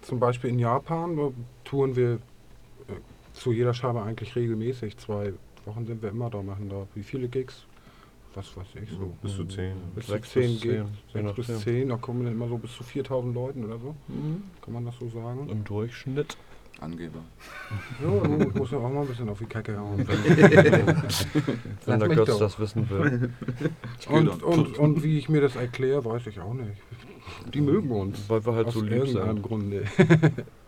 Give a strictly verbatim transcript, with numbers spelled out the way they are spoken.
zum Beispiel in Japan, da touren wir äh, zu jeder Scheibe eigentlich regelmäßig. Zwei Wochen sind wir immer da, machen da wie viele Gigs? Was weiß ich so. Bis zu zehn. Bis zu Sechs zehn bis Gigs. zehn, je Sechs bis nachdem. zehn, da kommen dann immer so bis zu viertausend Leuten oder so. Mhm. Kann man das so sagen? Im Durchschnitt. Angeber. Ja, du musst ja auch mal ein bisschen auf die Kacke hauen. Wenn der mich Götz doch. das wissen will. Und, und, und wie ich mir das erkläre, weiß ich auch nicht. Die mögen uns. Weil wir halt Aus so lieb irgendeinem sind. Grunde.